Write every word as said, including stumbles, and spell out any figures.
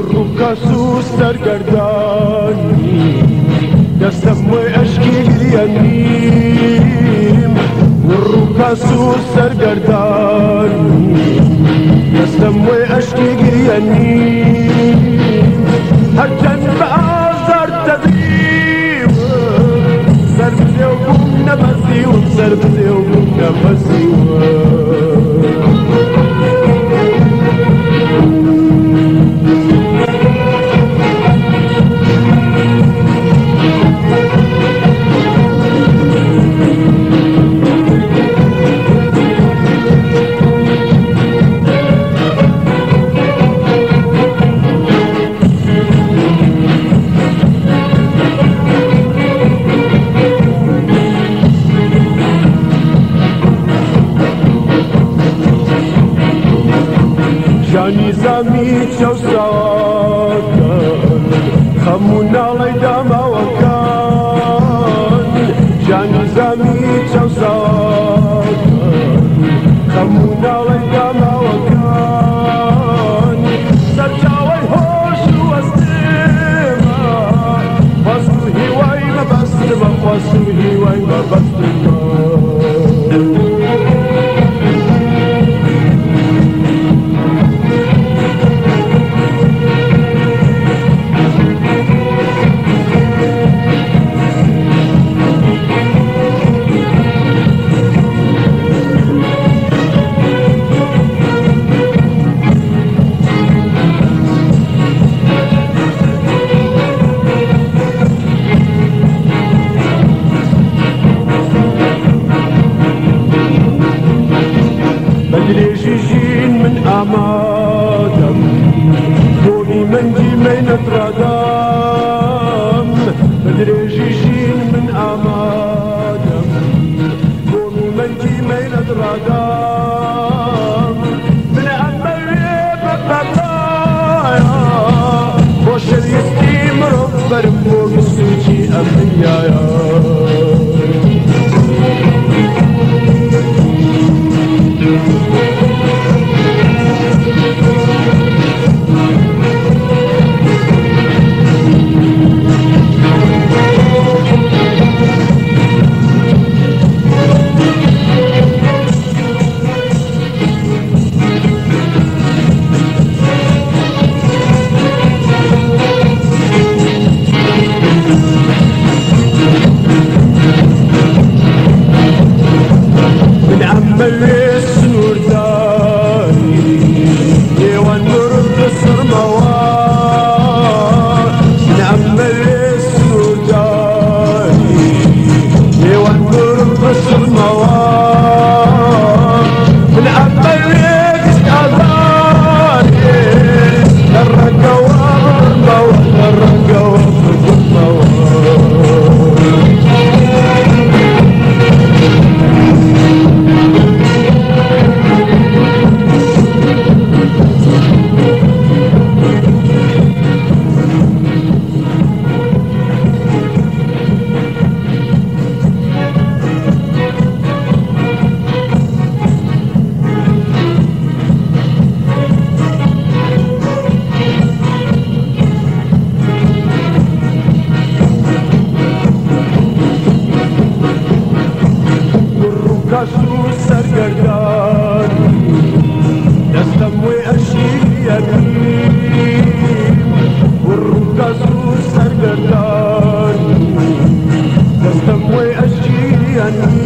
والركاس سرگردانی دستم و اشکی گریانیم والركاس سرگردانی دستم و اشکی گریانیم هرچند به آزار تدریم سر بده و بوم نفسی و سر بده و بوم نفسی و نظامی چوساکن خمونا لیدام وکن جان نظامی چوساکن خمونا لیدام وکن سرچاوی هوش و استیما خواستو هیوای مبستما خواستو هیوای مبستما بدريجيجين من أمادم دوني منجي مين ترادم بدريجيجين من أمادم دوني منجي مين ترادم من أمري ببطايا بوشر يستيمر برمو بسوجي أمنيايا والركاس سرگردانی دستم و اشکی